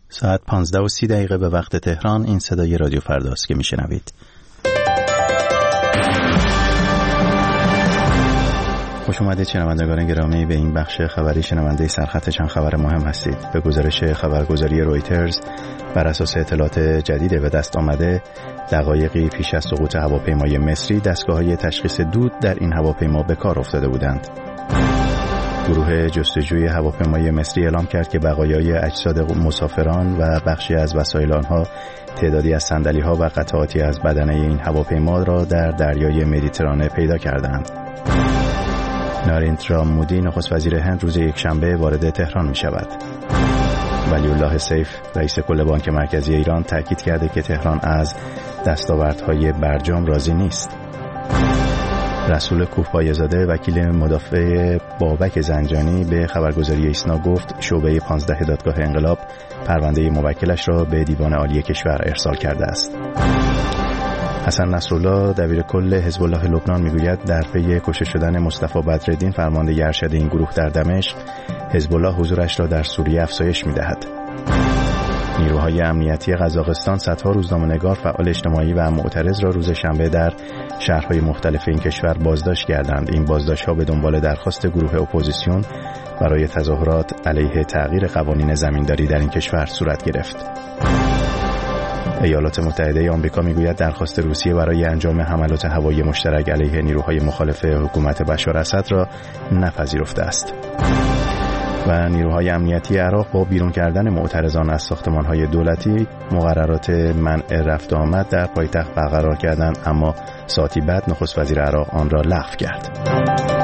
ساعت 15:30 به وقت تهران. این صدای رادیو فرداست که میشنوید. خوش اومدید شنوندگان گرامی به این بخش خبری شنونده سرخط چند خبر مهم هستید. به گزارش خبرگزاری رویترز بر اساس اطلاعات جدید به دست آمده، دقایقی پیش از سقوط هواپیمای مصری دستگاه‌های تشخیص دود در این هواپیما به کار افتاده بودند. گروه جستجوی هواپیمای مصری اعلام کرد که بقایای اجساد مسافران و بخشی از وسایل آنها، تعدادی از صندلی‌ها و قطعاتی از بدنه این هواپیما را در دریای مدیترانه پیدا کردند. ناریندرا مودی نخست وزیر هند روز یکشنبه وارد تهران می شود. ولی الله سیف رئیس کل بانک مرکزی ایران تاکید کرده که تهران از دستاوردهای برجام راضی نیست. رسول کوهپایه‌زاده وکیل مدافع بابک زنجانی به خبرگزاری ایسنا گفت شعبه 15 دادگاه انقلاب پرونده موکلش را به دیوان عالی کشور ارسال کرده است. حسن نصرالله دبیر کل حزب الله لبنان میگوید در پی کشته شدن مصطفی بدرالدین فرمانده ارشد این گروه در دمشق، حزب الله حضورش را در سوریه افزایش می‌دهد. نیروهای امنیتی قزاقستان صدها روزنامه‌نگار، فعال اجتماعی و معترض را روز شنبه در شهرهای مختلف این کشور بازداشت کردند. این بازداشت‌ها به دنبال درخواست گروه اپوزیسیون برای تظاهرات علیه تغییر قوانین زمینداری در این کشور صورت گرفت. ایالات متحده آمریکا میگوید درخواست روسیه برای انجام حملات هوایی مشترک علیه نیروهای مخالف حکومت بشار اسد را نپذیرفته است. و نیروهای امنیتی عراق با بیرون کردن معترضان از ساختمان‌های دولتی مقررات منع رفت و آمد در پایتخت برقرار کردند، اما ساعتی بعد نخست وزیر عراق آن را لغو کرد.